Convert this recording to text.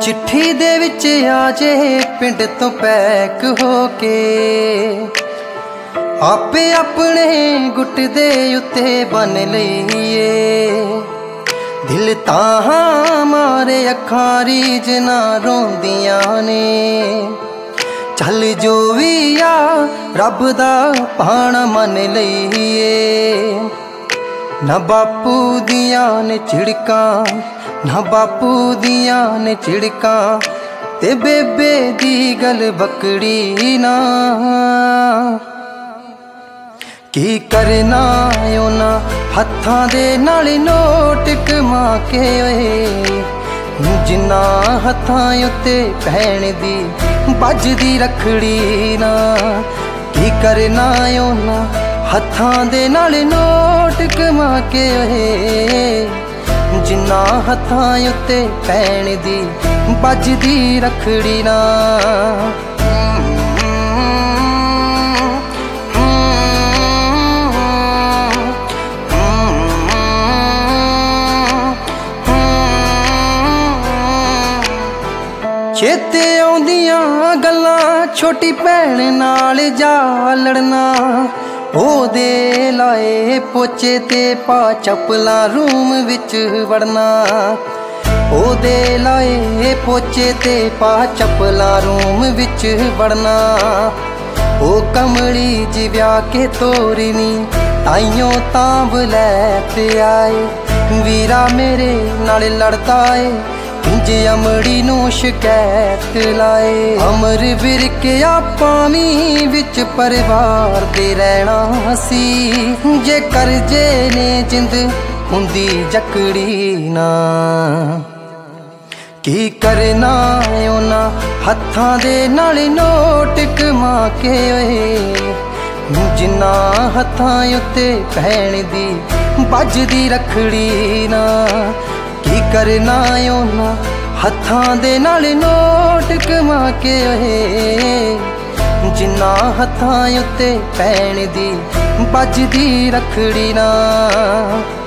चिट्ठी दे विच आजे पिंड तो पैक होके आपे अपने गुट दे उत्ते बन लईए। दिल तां मारे अखां रीज ना रोंदियां ने। चल जो भी आ रब दा पाना मन लईए। ना बापू दियां ने झिड़कां ना बापू दियां ने झिड़कां ते बेबे दी गल बकड़ी ना। की करना ओना हत्थां दे नाल नोट कमा के ओए। जिन्ना हत्थां उत्ते भैण दी बजदी रखड़ी ना। की करना ओना हत्थां दे नाल नोट कमा के ओए। जिन्ना हत्थां उत्ते भैण दी बजदी रखड़ी ना। चेते आउंदियां गल्लां छोटी भैण नाल जा लड़ना। ओदे लाए पोचे ते पा चपला रूम विच वड़ना। ओदे लाए पोचे ते पा चपला रूम विच वड़ना। ओ कमली जी ब्याह के तोरनी ताइयों तां वलैते आए। वीरा मेरे नाल लड़दा ए इंजे अमड़ी नू शिकायत लाए। अमर विरके पावी विच परिवार दे रहना सी। जे करजे ने जिंद हुंदी जकड़ी ना। की करना ओना हत्थां दे नाल नोट कमा के ओए। जिन्ना हत्थां उत्ते भैण दी बजदी रखड़ी ना। की करना ओना हत्थां दे नाल नोट कमा के ओए। जिन्ना हत्थां उत्ते भैण दी बजदी रखड़ी ना।